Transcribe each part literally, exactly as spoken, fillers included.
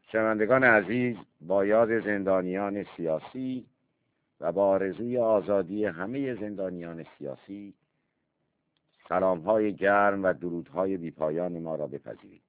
شنوندگان عزیز، با یاد زندانیان سیاسی و با آرزوی آزادی همه زندانیان سیاسی، سلام‌های گرم و درودهای بی‌پایان ما را بپذیرید.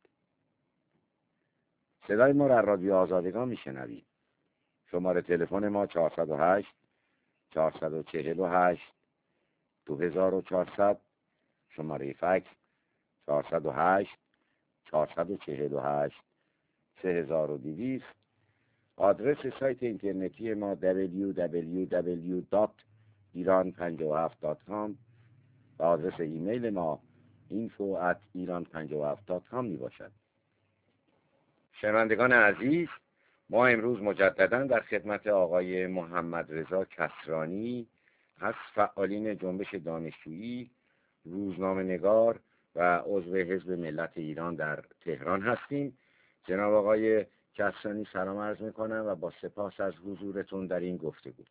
صدای ما را از رادیو آزادگان میشنوید. شماره تلفن ما چهارصد و هشت چهارصد و چهل و هشت دو هزار و چهارصد، شماره فکس چهارصد و هشت چهارصد و چهل و هشت سه هزار و دویست. آدرس سایت اینترنتی ما دبلیو دبلیو دبلیو دات ایران پنجاه و هفت دات کام و آدرس ایمیل ما اینفو ات ایران پنجاه و هفت دات کام می باشد. شنوندگان عزیز، ما امروز مجددا در خدمت آقای محمد رضا کسرانی از فعالین جنبش دانشجویی، روزنامه نگار و عضو حزب ملت ایران در تهران هستیم. جناب آقای کسرانی، سلام عرض میکنم و با سپاس از حضورتون در این گفتگو.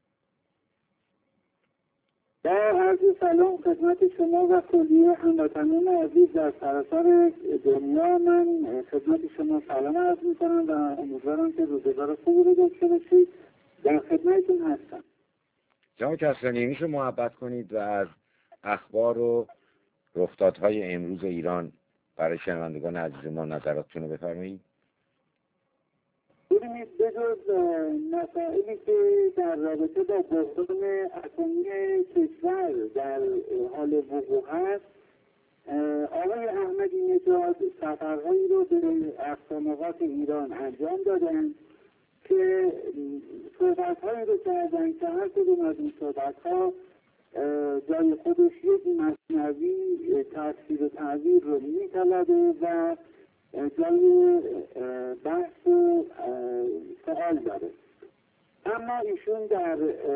با عرض سلام خدمت شما و کلیه هموطنان عزیز در سراسر دنیا، من خدمت شما سلام عرض میکنم و امیدوارم که روزگار خوبی رو داشته باشید. در خدمتتون هستم. جناب کسرانی، میشه محبت کنید و از اخبار و رخدادهای امروز ایران برای شنوندگان عزیز ما نظراتتون رو بفرمایید؟ ببینید، بجز مسائلی که در رابطه با بحران اتمی کشور در حال وقوع هست، آقای احمدی نژاد سفرهایی رو به اقصانقاط ایران انجام دادن که صحبتهایی رو کردن که هر کدوم از این صحبتها جای خودش یک مصنوی تفسیر و تعبیر رو می‌طلبه و جای بحث و سوال داره. اما ایشون در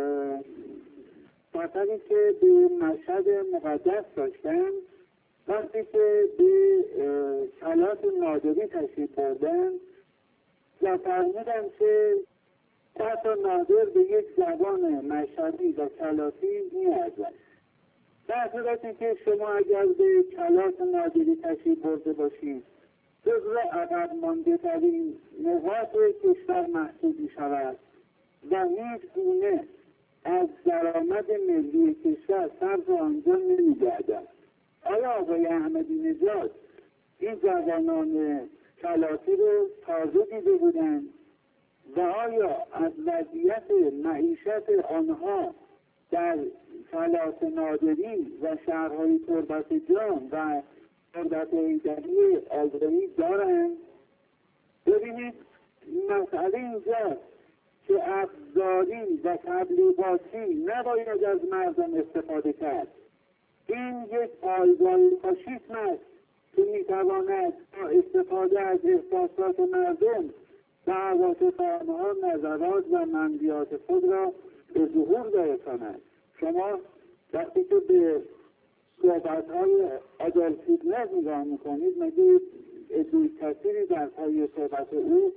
سفری که به مشهد مقدس داشتن، وقتی که به کلات نادری تشریف بردن و فرمودن که کلات نادر به یک زبان مشهدی و کلاتی می‌ارزد. در صورتی که شما اگر به کلات نادری تشریف برده باشید، جزو عقب مانده ترین نقاط کشور محسوب می شود و هیچ گونه از درآمد ملی کشور صرف آنجا نمی گردد. آیا آقای احمدی نژاد این جوانان کلاتی رو تازه دیده بودند و آیا از وضعیت معیشت آنها در کلات نادری و شهرهای تربت جان و تربت ایدری آزادی دارند؟ ببینید، مسئله اینجاست که افزاری و تبلیغاتی نباید از مردم استفاده کرد. این یک پایگاه فاشیسم است که میتواند با استفاده از احساسات مردم و عواطف آنها نظرات و منفیات خود را به ظهور برساند. شما وقتی که به صحبت‌های آدولف هیتلر نگاه می‌کنید، مگه ادوی کثیری در پای صحبت او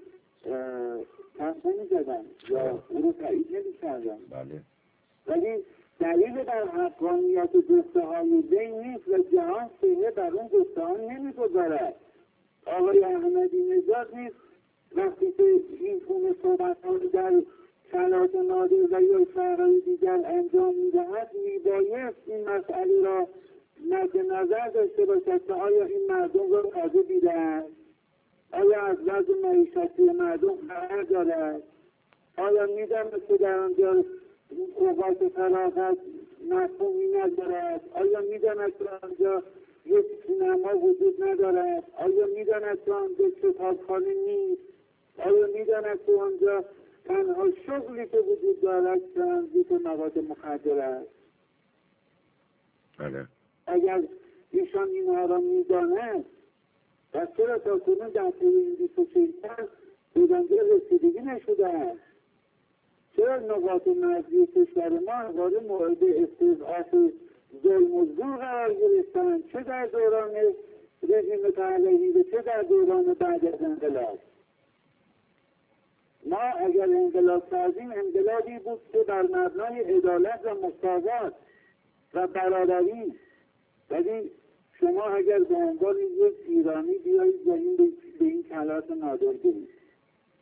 کس نمی‌زدن یا او رو تایید نمی‌کردن؟ بله. ولی دلیل بر حقانیت گفته‌های وی نیست و جهان سینه بر اون گفته‌ها نمی‌گذارد. آقای احمدی نژاد نیست وقتی که این گونه صحبت‌ها در کلات نادر و یا شهرهای دیگر انجام می‌دهد، میبایست این مسئله را مد نظر داشته باشد که آیا این مردم را تازه دیده‌اند؟ آیا از وضع معیشتی مردم خبر دارد؟ آیا می‌داند که در آنجا اوقات فراغت مفهومی ندارد؟ آیا می‌داند که آنجا یک سینما وجود ندارد؟ آیا می‌داند که آنجا کتابخانه نیست؟ آیا می‌داند که آنجا تنها شغلی که وجود دارد ترانزیت مواد مخدر است؟ بله. اگر ایشان اینها را می‌داند، و چرا تا کنون در طول این بیست و شش سال به آنجا رسیدگی نشده است؟ چرا نقاط مرزی کشور ما وارد مورد استضعاف ظلم و زور قرار گرفتند، چه در دوران رژیم پهلوی و چه در دوران بعد از انقلاب؟ ما اگر انقلاب کردیم، انقلابی بود که بر مبنای عدالت و مساوات و برابری. ولی شما اگر به عنوان یک ایرانی بیایید و این به این کلات نادر برید،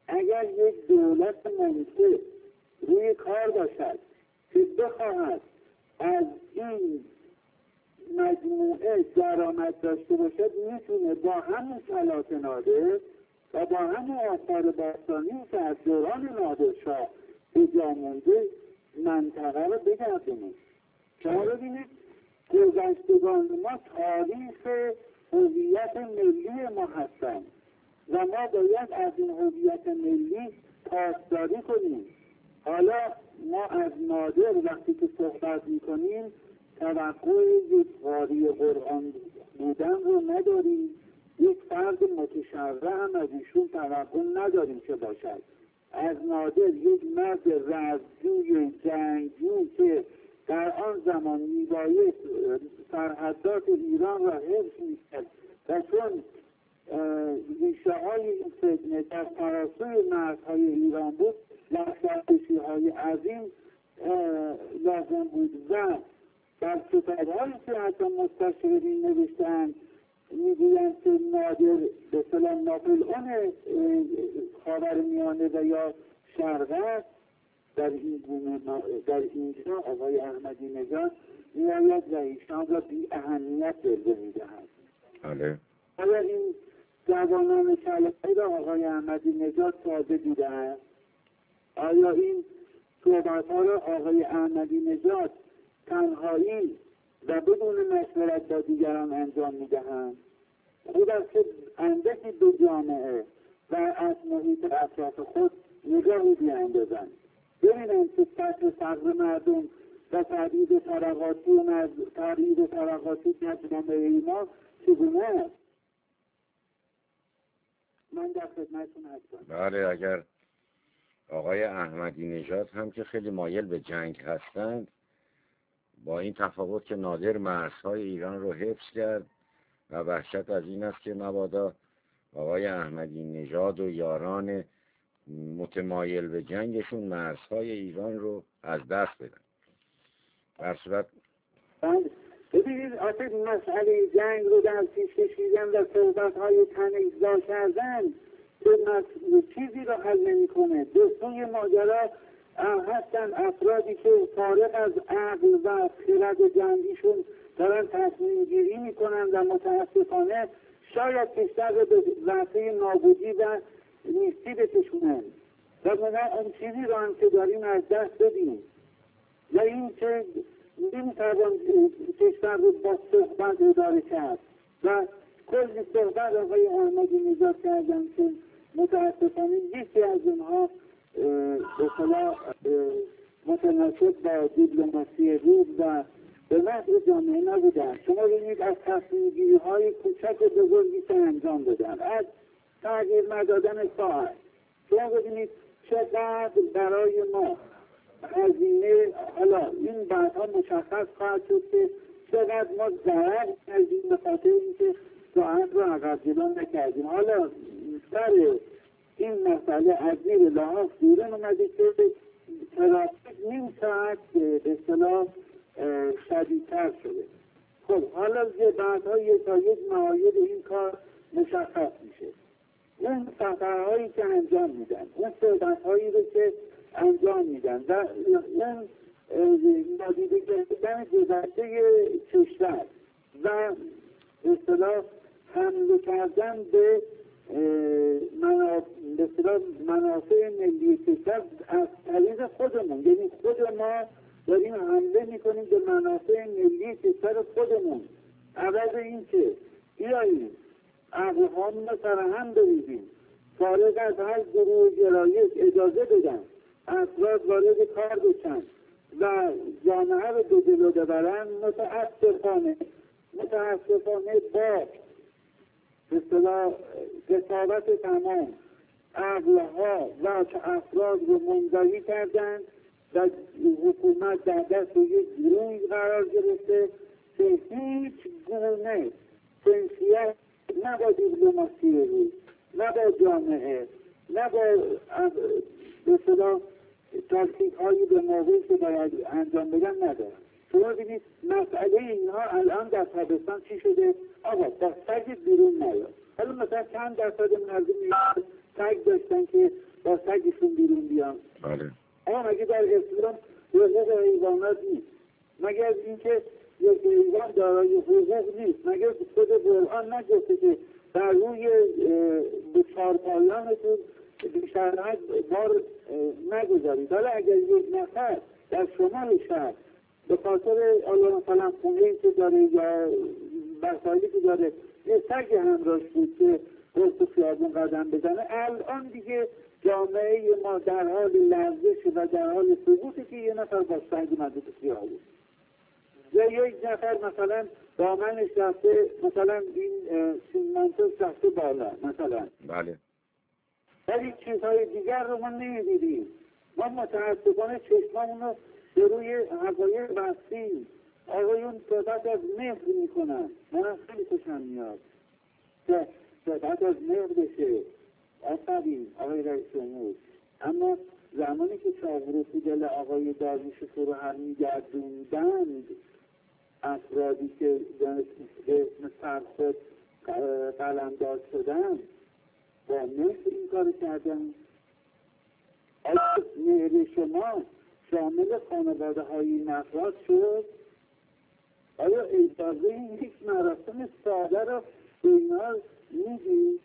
اگر یک دولت منصف روی کار باشد که بخواهد از این مجموعه درآمد داشته باشد، میتونه با همون صلات نادر و با همون آثار باستانی که از دوران نادرشاه به جا مونده منطقه رو بگردونه. شما ببینید گذشتگان ما تاریخ هویت ملی ما هستند و ما باید از این هویت ملی پاسداری کنیم. حالا ما از نادر وقتی که صحبت میکنیم توقع یک قاری قرآن بودن رو نداریم، یک فرد متشرع هم از ایشون توقع نداریم که باشد. از نادر یک مرد رزمجوی جنگجو که در آن زمان میبایست سرحدات ایران را حفظ میکرد و چون ریشه های این فتنه در فراسوی مرزهای ایران بود، لشکرکشی های عظیم لازم بود و در کتاب‌هایی که حتی مستشرقین نوشته‌اند میگویند که نادر به اصطلاح ناپلئون خاورمیانه و یا شرق است. در این گونه در اینجا آقای احمدی نژاد میآید و ایشان را بی اهمیت جلوه میدهد. بله. آیا این جوانان کلمه‌ای را آقای احمدی نژاد تازه دیده‌اند؟ آیا این صحبت‌ها را آقای احمدی نژاد تنهایی و بدون مشورت با دیگران انجام میدهند؟ خود است که اندکی به جامعه و از محیط اطراف خود نگاهی بیاندازند، ببینند که سطح فقر مردم و تبعیض طبقاتی و تبعیض طبقاتی در جامعه ما چگونه است. من در خدمتتون هستم. بله، اگر آقای احمدی نژاد هم که خیلی مایل به جنگ هستند، با این تفاوت که نادر مرزهای ایران رو حفظ کرد و وحشت از این است که مبادا آقای احمدی نژاد و یاران متمایل به جنگشون مرزهای ایران رو از دست بدن. در صورت ببینید آخه مسئله جنگ رو در پیش کشیدن و صحبت‌های تنیزا کردن چیزی رو حل نمی‌کنه. دوستوی ماجرا هستن افرادی که فارغ از عقل و خرد جنگیشون دارن تصمیم گیری میکنن و متاسفانه شاید کشور رو به وضعی نابودی و نیستی بکشونن و ما اون چیزی رو هم که داریم از دست بدیم و این که نمیتوان کشور رو با صحبت اداره کرد و کلی صحبت آقای احمدی نژاد کردن که متاسفانه یکی از اونها به اصطلاح متناسب با دیپلماسی روز و به نفع جامعه نبودن. شما ببینید از تصمیم‌گیری های کوچک و بزرگی که انجام دادن، از تغییر ندادن ساعت، شما ببینید چقدر برای ما هزینه، حالا این بعدها مشخص خواهد شد که چقدر ما ضرر کردیم به خاطر اینکه ساعت رو عقب جلو نکردیم. حالا سر این مسئله از زیر لحاظ بیرون اومده که ترافیک نیم ساعت به اصطلاح شدیدتر شده. خب حالا بعدها یک تا یک معایب این کار مشخص میشه. اون سفرهایی که انجام میدن، اون صحبتهایی رو که انجام میدن و اون نادیده گرفتن گذشته کشور و به اصطلاح حمله کردن به منافع ملی کشور از طریق خودمون، یعنی خود ما داریم حمله میکنیم به منافع ملی کشور خودمون، عوض این که بیاییم عقلهامون رو سرهم بریزیم، فارغ از هر گروه گرایش اجازه بدن افراد وارد کار بشن و جامعه رو به جلو ببرن. متاسفانه متاسفانه با به اصطلاح قساوت تمام عقلها و افراد رو منزوی کردن و حکومت در دست یک گروهی قرار گرفته که هیچ گونه جنسیت نه با دیپلماسی روز، نه با جامعه، نه با به اصطلاح تاکتیک هایی به موقعی که باید انجام بدن ندارن. شما ببینید مسئله اینها الان در تابستان چی شده؟ آقا با سگ بیرون نیاد. حالا مثلا چند درصد مردم سگ داشتن که با سگشون بیرون بیان. بله. اما مگه در اسلام حقوق حیوانات نیست؟ مگه از اینکه یک حیوان دارای حقوق نیست؟ مگه خود قرآن نگفته که در روی به چارپایانتون بیشتر بار نگذارید؟ حالا اگر یک نفر در شمال شهر به خاطر الله مثلا خونه‌ای که داره یا وسایلی که داره یه سگ همراهش بود که گفت تو خیابون قدم بزنه، الان دیگه جامعه ما در حال لرزش و در حال سقوطه که یه نفر با سگ اومده تو خیابون، یا یک نفر مثلا دامنش رفته، مثلا این سیمانتوس رفته بالا مثلا. بله. ولی چیزهای دیگر رو ما نمی‌بینیم. ما متاسفانه چشممون رو به روی حقایق بستیم. آقایون صحبت از مهر میکنن، من خیلی خوشم میاد که صحبت از مهر بشه. آفرین آقای رئیس جمهور. اما زمانی که چاقو رو تو دل آقای داریوش فروهر میگردوندند، افرادی که به اسم سرخود قلمداد شدن با مهر این کار کردن. آیا مهر شما شامل خانواده های نفرات شد؟ آیا اجازه این یک مراسم ساده رو به اینا میدید؟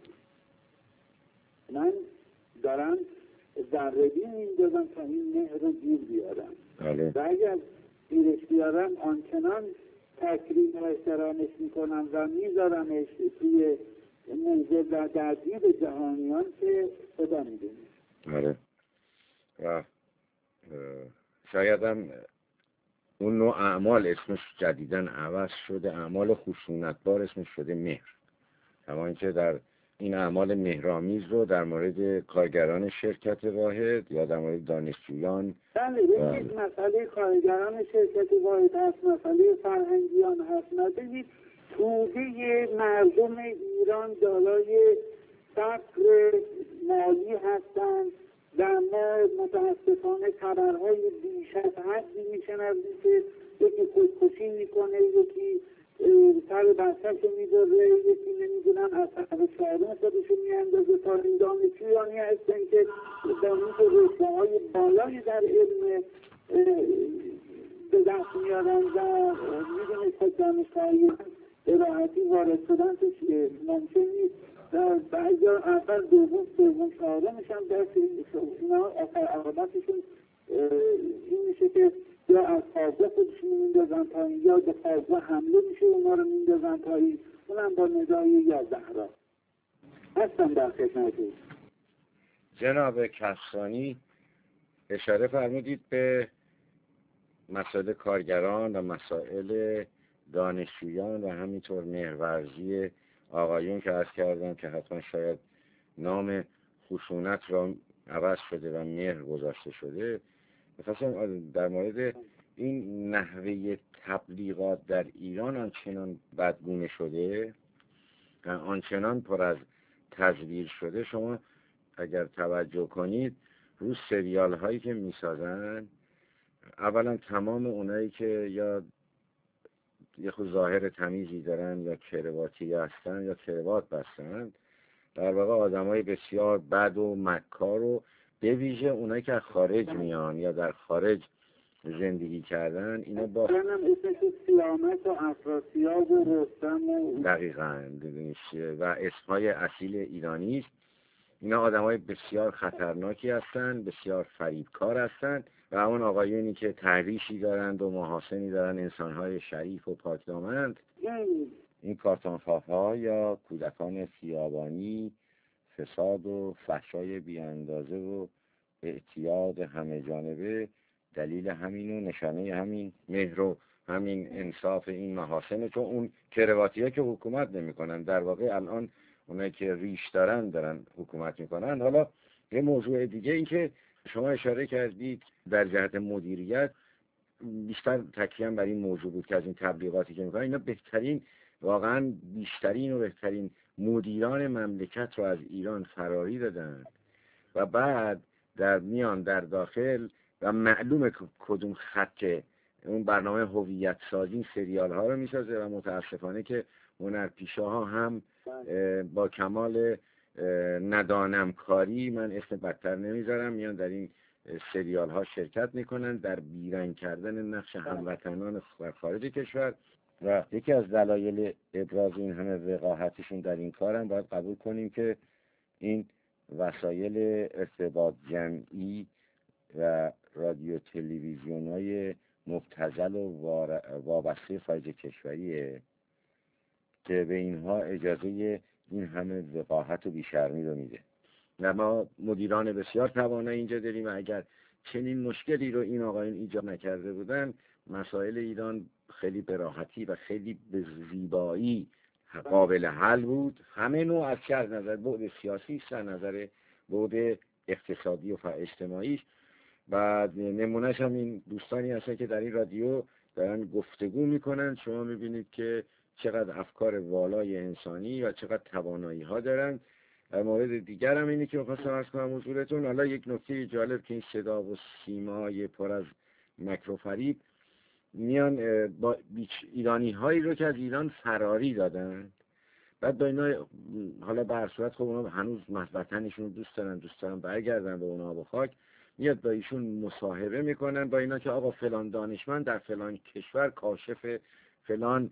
من دارم ذره‌بین میندازم تا این مهر رو گیر بیارم. بله. و اگر گیرش بیارم آنچنان تکریم و احترامش میکنم و میذارمش توی موضوع و درگیر جهانیان که خدا میدونه. بله. و شاید هم اون نوع اعمال اسمش جدیداً عوض شده، اعمال خشونتبار اسمش شده مهر. اما اینکه در این اعمال مهرآمیز رو در مورد کارگران شرکت واحد یا در مورد دانشجویان، بله ببینید مسئله کارگران شرکت واحد هست، مسئله فرهنگیان هست. ببینید توده مردم ایران دارای فقر مالی هستند و ما متاسفانه خبرهای بیش از حدی میشنویم که یکی خودکشی میکنه، یکی سر بستش رو میذاره، یکی نمیدونم از طرف چهارم خودشو میاندازه. تا این دانشجویانی هستن که دانش رشته‌های بالایی در علم به دست میارن و میدونید که دانشگاهی به راحتی وارد شدن توش ممکن نیست و بعضی اول دوم سوم چهارمش هم دست اینا آخر عقابتشون این میشه که یا از فاضله خودشون میندازن پایین یا به فاضله حمله میشه اونا رو میندازن پایین، اونم با ندای یازده را. هستم در خدمتتون. جناب کسرانی اشاره فرمودید به مسائل کارگران و مسائل دانشجویان و همینطور مهرورزی آقایون که عرض کردم که حتما شاید نام خشونت را عوض شده و مهر گذاشته شده. می‌خواستم در مورد این نحوه تبلیغات در ایران آنچنان بدگونه شده و آنچنان پر از تزویر شده. شما اگر توجه کنید رو سریال هایی که میسازن، اولا تمام اونایی که یا یه خود ظاهر تمیزی دارن یا کرواتی هستن یا کروات بستن، در واقع آدمای بسیار بد و مکار و به ویژه اونایی که خارج میان یا در خارج زندگی کردن، اینا با منم اسمش سیامت و افراسیاب و رستم و دقیقاً و اسمهای اصیل ایرانی است. اینا آدمای بسیار خطرناکی هستند، بسیار فریبکار هستند و اون آقایونی که تحریشی دارند و محاسنی دارند، انسانهای شریف و پاکدامند، این کارتون‌خواه یا کودکان خیابانی، فساد و فحشای بیاندازه و اعتیاد همه جانبه دلیل همین و نشانه همین مهر و همین انصاف این محاسنه. چون اون کرواتی ها که حکومت نمی کنن، در واقع الان اونایی که ریش دارن دارن حکومت میکنن. حالا یه موضوع دیگه این که شما اشاره کردید در جهت مدیریت، بیشتر تکیه‌ام بر این موضوع بود که از این تبلیغاتی که میکنن اینا بهترین، واقعا بیشترین و بهترین مدیران مملکت رو از ایران فراری دادن و بعد در میان در داخل و معلومه کدوم خط اون برنامه هویت سازی سریال ها رو میسازه و متاسفانه که هنرپیشه ها هم با کمال ندانم کاری، من اسم بدتر نمیذارم، میان در این سریال ها شرکت میکنن در بیرنگ کردن نقش هموطنان در خارج کشور و یکی از دلایل ابراز این همه وقاحتشون در این کارم باید قبول کنیم که این وسایل ارتباط جمعی و رادیو تلویزیون های مبتذل و وابسته خارج کشوریه که به اینها اجازه این همه وقاحت و بیشرمی رو میده و ما مدیران بسیار توانایی اینجا داریم و اگر چنین مشکلی رو این آقایون ایجاد نکرده بودن مسائل ایران خیلی به راحتی و خیلی به زیبایی قابل حل بود، همه نوع از چه از نظر بعد سیاسی از نظر بعد اقتصادی و اجتماعی. و نمونهش هم این دوستانی هستن که در این رادیو دارن گفتگو میکنن، شما میبینید که چقدر افکار والای انسانی و چقدر توانایی ها دارن. در مورد دیگر هم اینه که می‌خواستم عرض کنم حضورتون، حالا یک نکته جالب که این صدا و سیمای پر از مکر و فریب میان با ایرانی هایی رو که از ایران فراری دادن، بعد با اینا حالا به هر صورت خب اونا هنوز وطنشون رو دوست دارن دوست دارن برگردن به اونا با خاک، میاد با ایشون مصاحبه میکنن با اینا که آقا فلان دانشمند در فلان کشور کاشف فلان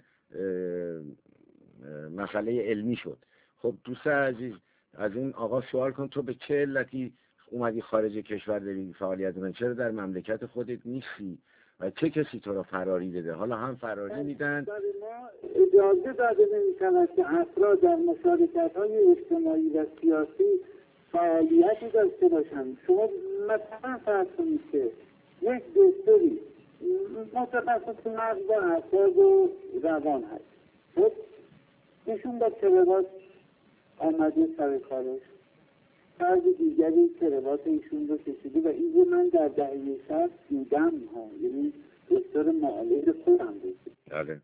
مسئله علمی شد. خب دوست عزیز از این آقا سوال کن تو به چه علتی اومدی خارج کشور داری فعالیت می‌کنی، چرا در مملکت خودت نیستی و چه کسی تو را فراری داده؟ حالا هم فراری میدن. ما اجازه داده نمی‌شود که افراد در مشارکت‌های اجتماعی و سیاسی فعالیتی داشته باشند. شما مثلا فرض کنید که یک دکتری متخصص مغز و اعصاب و روان هست، خب ایشون با کراوات آمده سر کارش، فرد دیگری کراوات ایشون رو کشیده و این رو من در دهه شصت دیدم ها، یعنی دکتر معالج خودم بود. بله.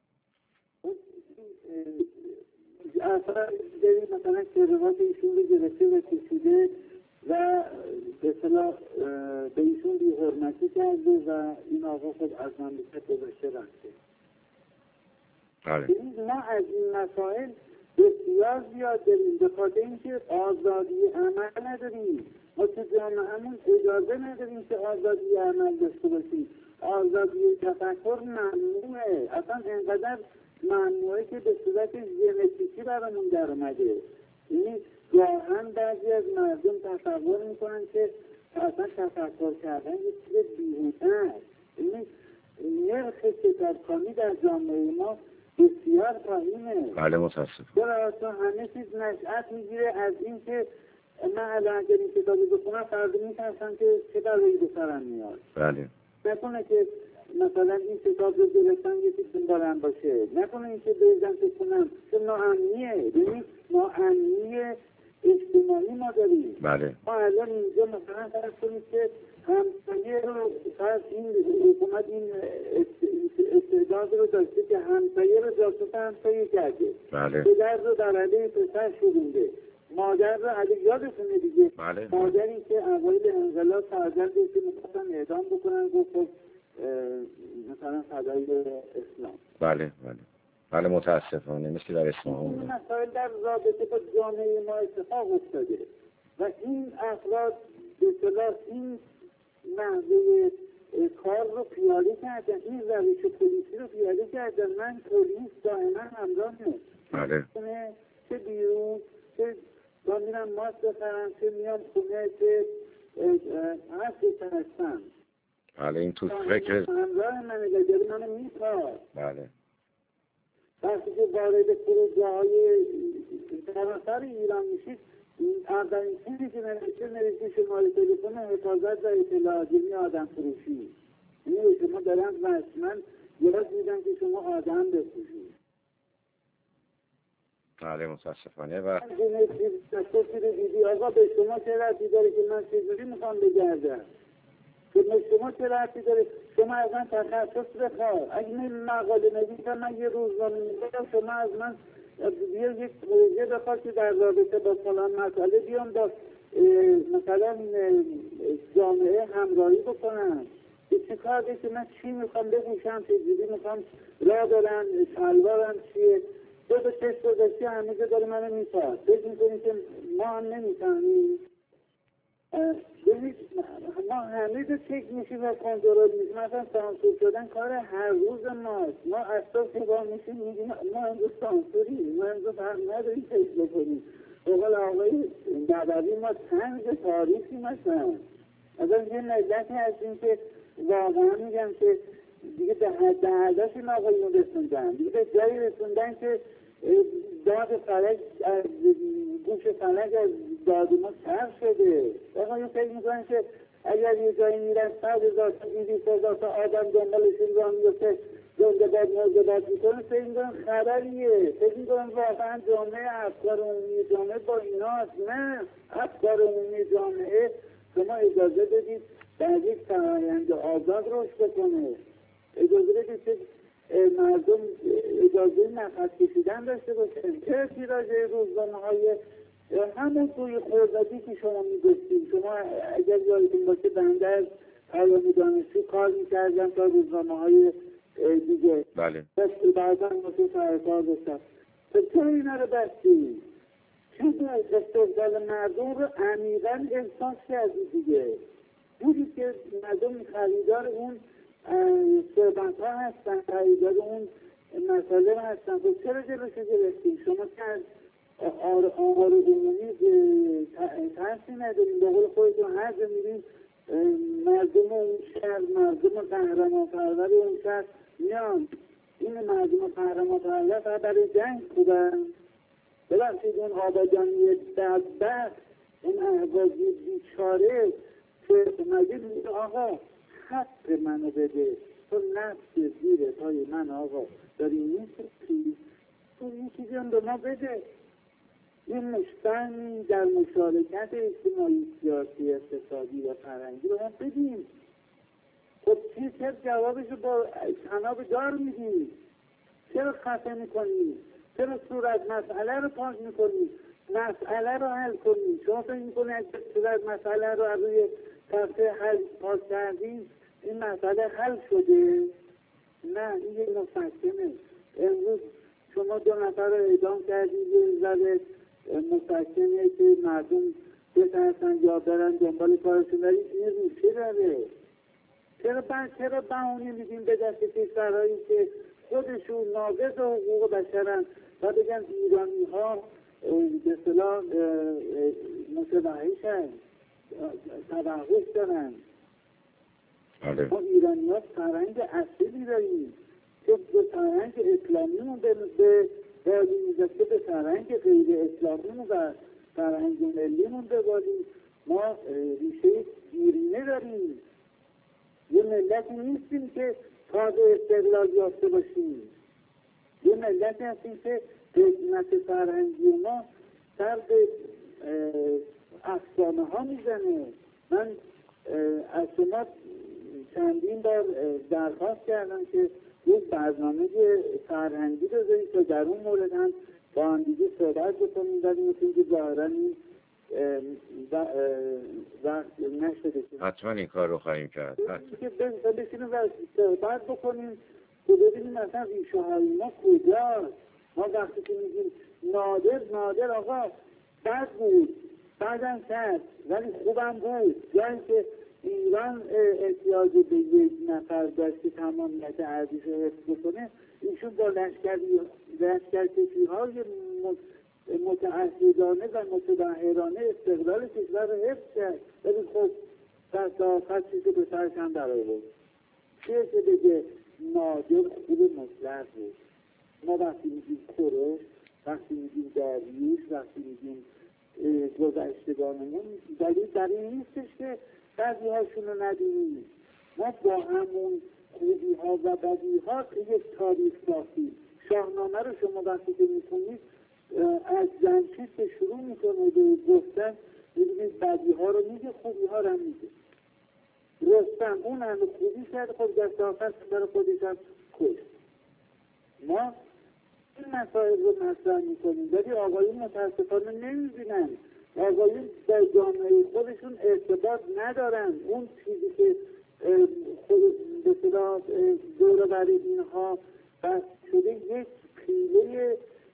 اصلا دیگری مثلا کراوات ایشون رو گرفته و کشیده و به اصطلاح به ایشون بی حرمتی کرده و این آقا خود از مملکت گذاشته رفته. بله. ما از این مسائل بسیار زیاد داریم به خاطر اینکه آزادی عمل نداریم. ما تو جامعه‌مون اجازه نداریم که آزادی عمل داشته باشیم. آزادی تفکر ممنوعه، اصلا اینقدر ممنوعه که به صورت ژنتیکی برامون در اومده. یعنی واقعا بعضی از مردم تصور میکنن که اصلا تفکر کردن یه چیز بیهوده است. یعنی نرخ کتابخوانی در جامعه ما بسیار پایینه. بله متاسفم. درسته همه چیز نشأت میگیره از این که من الان اگر این کتابی بخونم فردا میترسم که چه بلایی به سرم میاد. بله. نکنه که مثلا این کتاب رو گرفتم یه چیز دنبالم باشه، نکنه این که بریزم که کنم که ناامنیه، ببینید ناامنی اجتماعی ما داریم. بله. ما الان اینجا مثلا فرض کنید که همسایه رو فرض این حکومت این استعداد رو داشته که همسایه رو جاسوس همسایه کرده. بله. پدر رو در علیه پسر شورونده، مادر رو علیه یادتونه دیگه. بله. مادری که اوایل انقلاب فرزندش رو می‌خواستن اعدام بکنن گفت مثلا فدای اسلام. بله بله. بله متاسفانه مثل در اصفهان. این مسائل در رابطه با جامعه ما اتفاق افتاده و این افراد به اصطلاح این نحوه کار رو پیاده کردن، این روش پلیسی رو پیاده کردن. من پلیس دائما همراهمه. بله. چه بیرون چه با میرم ماست بخرم چه میام خونه چه هر چیز هستم. بله این تو فکر همراه منه لگری منو میخواد. بله. وقتی که وارد فرودگاه های سراسر ایران میشید اولین چیزی که نوشته نوشته شماره تلفن حفاظت و اطلاعات یعنی آدم فروشی. یعنی شما دارن رسما یاد میدن که شما آدم بفروشید. بله متاسفانه. و دستوری رو دیدی آقا به شما چه ربطی داره که من چجوری میخوام بگردم؟ که شما چه ربطی داره؟ شما از من تخصص بخواه. اگه من مقاله نویسم من یه روزنامه میگم شما از من بیا یک پروژه بخواد که در رابطه با فلان مسئله بیام با مثلا جامعه همراهی بکنم. چه کاری که من چی میخوام بگوشم چجوری میخوام راه برم شلوارم چیه دو به چشم گذاشتی همه جا داره منو میپرد. فکر میکنی که ما هم نمیفهمیم؟ ببینید ما همه جا چک میشیم و کنترل میشیم. مثلا سانسور شدن کار هر روز ماست. ما اصلا که با میشیم میگیم ما امروز سانسوریم، ما امروز هم نداریم چک بکنیم. بقول آقای نبوی ما طنز تاریخی مثلا مثلا یه ملتی هستیم که واقعا میگم که دیگه به حد عداش این آقایون رسوندن، دیگه به جایی رسوندن که داد فلک از گوش فلک از داد ما سر شده. آقایون فکر میکنن که اگر یه جایی میرن صد هزار تا بیست هزار تا آدم دنبالشون را میفته زنده باد مرده باد میکنه، فکر میکنن خبریه، فکر میکنن واقعا جامعه افکار عمومی جامعه با ایناست. نه، افکار عمومی جامعه شما اجازه بدید در یک فرآیند آزاد رشد بکنه. اجازه بدید که مردم اجازه نفس کشیدن داشته باشه. چه تیراژ روزنامه‌های همون توی خوردتی که شما میگفتید، شما اگر یادتون باشه بنده از پیامی دانشجو کار میکردم تا روزنامه‌های دیگه. بله. بعدا مثل سرکار داشتم. چرا اینا رو بستید؟ چون استقبال مردم رو عمیقاً احساس کردید دیگه. بودید که مردم خریدار اون صحبت ها هستن، خریدار اون مسئله هستن. خب چرا جلوشو گرفتید؟ شما که از آمار عمومی ترسی نداریم، به قول خودتون هر جا میریم مردم اون شهر، مردم قهرمان پرور اون شهر میان. این مردم قهرمان پرور فقط برای جنگ خوبن. ببخشید اون آبادانی بدبخت، اون اهوازی بیچاره که مگه میگه آقا حق منو بده، تو نفس زیر پای من آقا داری نیستی، تو این چیزی هم به ما بده. این مشتن در مشارکت اجتماعی، سیاسی، اقتصادی و فرهنگی رو ما بدیم. خب چی چه جوابشو با تناب دار میدیم؟ چرا خفه میکنیم؟ چرا صورت مسئله رو پاک میکنیم؟ مسئله رو حل کنیم. شما فکر میکنید اگر صورت مسئله رو از روی تخته حل پاک کردیم این مسئله حل شده؟ نه، این یه مفکمه. امروز شما دو نفر رو اعدام کردید، یه ذره مفکمه که مردم بترسن یا برن دنبال کارشون، ولی این ریشه داره. چرا بعد چرا بهونه میدیم به دست کشورهایی که خودشون ناقض حقوق بشرن و بگن ایرانی ها به اصطلاح متوحشن، توحش دارن. ما ایرانی ها فرهنگ اصیلی داریم که به فرهنگ اسلامیمون به بازی میزده، به فرهنگ غیر اسلامیمون و فرهنگ ملیمون ببازیم. ما ریشه دیرینه داریم. یه ملتی نیستیم که تازه استقلال یافته باشیم. یه ملتی هستیم که قسمت فرهنگی ما سر به افسانه ها میزنه. من از شما چندین بار درخواست کردم که یک برنامه فرهنگی بذارید که در اون مورد هم با هم دیگه صحبت بکنیم، ولی مثل که ظاهرا این وقت نشده. حتما این کار رو خواهیم کرد. که بشینیم و صحبت بکنیم که ببینیم مثلا ریشه های ما کجاست. ما وقتی که میگیم نادر نادر آقا بد بود، بعدم کرد ولی خوبم بود. یعنی که ایران احتیاج به یک نفر داشت که تمامیت ارزش رو حفظ بکنه، ایشون با لشکرکشی های متعهدانه و متبحرانه استقلال کشور رو حفظ کرد. ولی خب دست آخر چیزی به سرش هم در آورد. چه که بگه نادر خوب مطلق بود. ما وقتی میگیم کوروش، وقتی میگیم داریوش، وقتی میگیم گذشتگانمون، دلیل در این نیستش که بعضی هاشون رو ندیدیم. ما با همون خوبی ها و بدی ها یک تاریخ ساختیم. شاهنامه رو شما وقتی که میکنید از جمشید که شروع میکنه به گفتن، ببینید بدی ها رو میگه، خوبی ها رو هم میگه. رستم اون همه خوبی کرد، خب دست آخر سر خودش هم کشت. ما این مسائل رو مطرح میکنیم ولی آقایون متاسفانه نمیبینن. آقایون در جامعه خودشون ارتباط ندارن. اون چیزی که خود به اصطلاح دور بر اینها بس شده یک پیله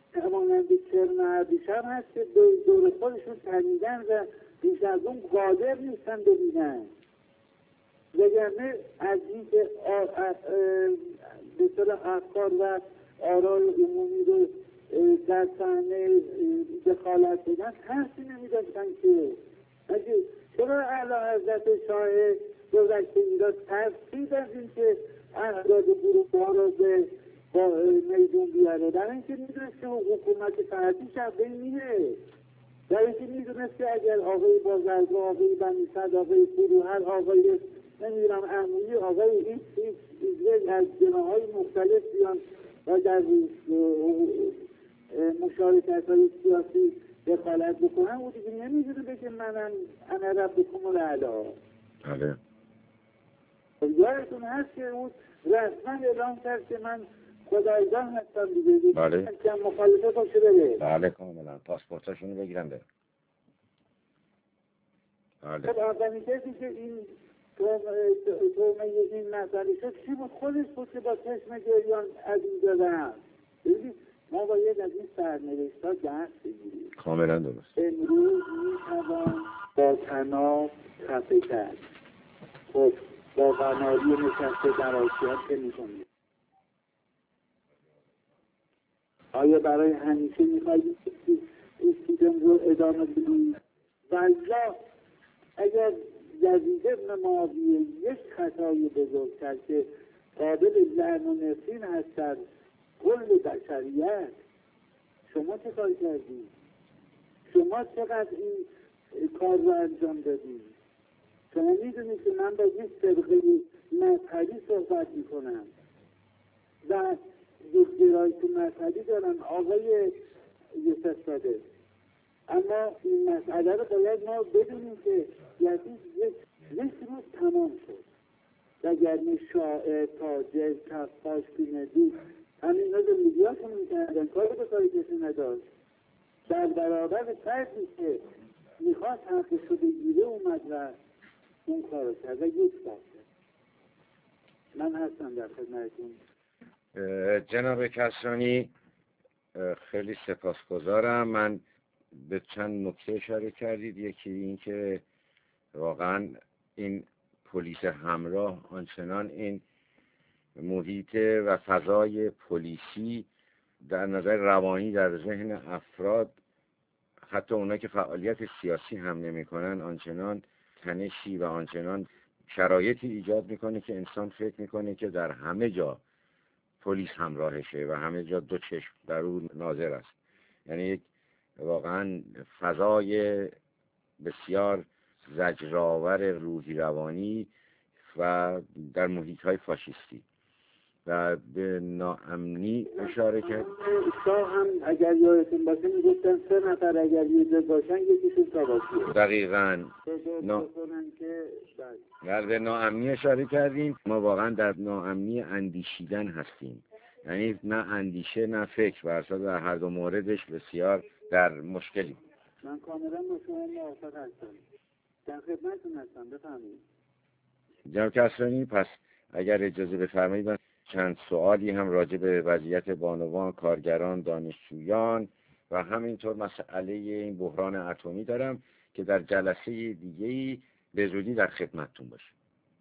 همانندی کرم ابریشم هست که دور خودشون تنیدن و بیش از اون قادر نیستن ببینن. وگرنه از این که به طور افکار و آرای عمومی رو در صحنه دخالت بدن حرفی نمیداشتن که اگه چرا اعلی حضرت شاه گذشته ایران ترسید از این که افراد گروه ها رو به میدون بیاره، در اینکه میدونست که حکومت فرعی شب بین میره، در اینکه میدونست که اگر آقای بازرگاه، آقای بنی صد، آقای فروهر، آقای نمیدونم عمومی، آقای این چیز از جناهای مختلف بیان و در مشارکت های سیاسی دخالت بکنن، او دیگه نمیدونه بگه منم انا ربکم الاعلی. بله. یادتون هست که اون رسما اعلام کرد که من خدایگان هستم دیگه. بله. که مخالفه باشه بره. بله کاملا. پاسپورتاشونو بگیرم بره. بله. خب اولین کسی که این تومه این مسئله شد چی بود؟ خودش بود که با چشم گریان از اینجا رفت. ببینید ما باید از این سرنوشت ها درس بگیریم. کاملا درست. امروز میتوان با طناب خفه کرد. خب با قناری نشسته در آسیاب که میکنید. آیا برای همیشه میخواهید این سیدم رو ادامه بدید؟ والله اگر یزید ابن معاویه یک خطای بزرگ کرد که قابل لعن و نفرین هست در کل بشریت، شما چه کار کردید؟ شما چقدر این کار رو انجام دادید؟ شما میدونید که من با یک فرقه مذهبی صحبت میکنم و یک گرایش مذهبی دارم، آقای یوسف صادق، اما این مسئله رو باید ما بدونیم که یزید یک یک روز تمام شد. وگرنه شاعر، تاجر، کفاش، پیندی همین رو زندگیاشون میکردن، کاری به کاری کسی نداشت. در برابر فردی که میخواست حقش رو بگیره اومد و اون کار رو کرد و یک بار کرد. من هستم در خدمتتون. جناب کسرانی خیلی سپاسگزارم. من به چند نکته اشاره کردید. یکی این که واقعا این پلیس همراه آنچنان این محیط و فضای پلیسی در نظر روانی در ذهن افراد، حتی اونایی که فعالیت سیاسی هم نمی‌کنن، آنچنان تنشی و آنچنان شرایطی ایجاد میکنه که انسان فکر میکنه که در همه جا پلیس همراهشه و همه جا دو چشم در اون ناظر است. یعنی یک واقعا فضای بسیار زجرآور روحی روانی و در محیط‌های فاشیستی و به ناامنی اشاره کرد. شاه هم اگر یادتون باشه میگفتن سه نفر اگر یه باشن یکیشون سواسیه. دقیقاً نا... در به ناامنی اشاره کردیم. ما واقعا در ناامنی اندیشیدن هستیم، یعنی نه اندیشه نه فکر، و اصلا در هر دو موردش بسیار در مشکلی. من کاملا با شما موافق هستم، در خدمتتون هستم. بفرمایید جناب کسرانی. پس اگر اجازه بفرمایید من چند سوالی هم راجع به وضعیت بانوان، کارگران، دانشجویان و همینطور مسئله این بحران اتمی دارم که در جلسه دیگه‌ای به زودی در خدمتتون باشه.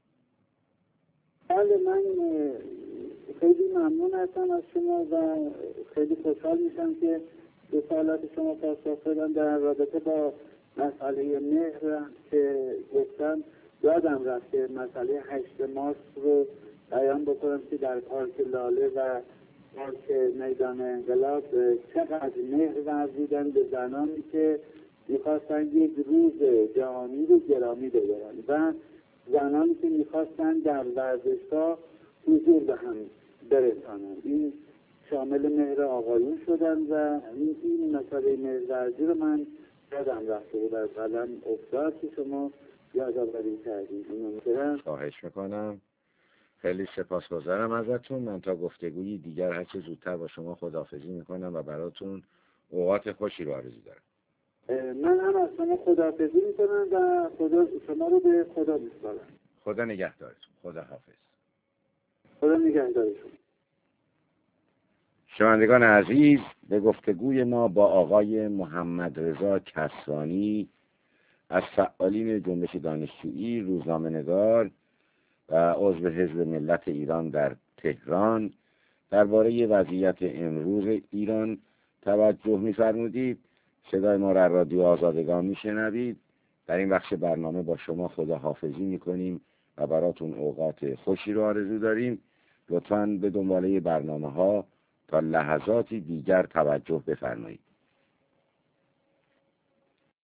بله، من خیلی ممنون هستم از شما و خیلی خوشحال میشم که به سوالات شما پاسخ بدم. در رابطه با مسئله مهر که گفتم یادم رفت که مسئله هشت مارس رو بیان بکنم که در پارک لاله و پارک میدان انقلاب چقدر مهر ورزیدن به زنانی که میخواستن یک روز جهانی رو گرامی بگیرن و زنانی که میخواستن در ورزشگاه حضور به هم برسانن. این شامل مهر آقایون شدن و این مسئله مهر ورزی رو من یادم رفته بود از قلم افتاد که شما یادآوری کردید. خواهش میکنم. خیلی سپاسگزارم ازتون. من تا گفتگویی دیگر هر چه زودتر با شما خداحافظی میکنم و براتون اوقات خوشی رو آرزو دارم. من هم از شما خداحافظی میکنم و خدا شما رو به خدا میسپارم. خدا نگهدارتون. خدا حافظ. خدا نگهدارتون. شنوندگان عزیز، به گفتگوی ما با آقای محمد رضا کسرانی از فعالین جنبش دانشجویی، روزنامه‌نگار و عضو حزب ملت ایران در تهران درباره وضعیت امروز ایران توجه می‌فرمودید. صدای ما را رادیو آزادگان میشنوید. در این بخش برنامه با شما خداحافظی میکنیم و براتون اوقات خوشی رو آرزو داریم. لطفاً به دنباله برنامه ها تا لحظاتی دیگر توجه بفرمایید.